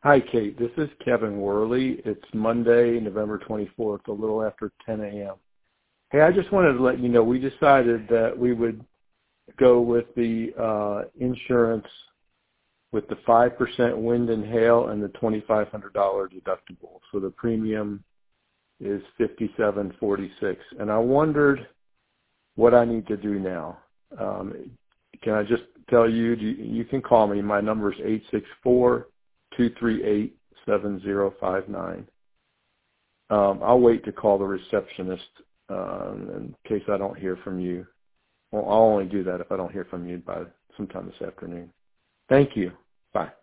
Hi, Kate. This is Kevin Worley. It's Monday, November 24th, a little after 10 a.m. Hey, I just wanted to let you know we decided that we would go with the insurance with the 5% wind and hail and the $2,500 deductible. So the premium is $57.46. And I wondered what I need to do now. Can I just tell you, you can call me. My number is 864-238-7059. I'll wait to call the receptionist in case I don't hear from you. Well, I'll only do that if I don't hear from you by sometime this afternoon. Thank you. Bye.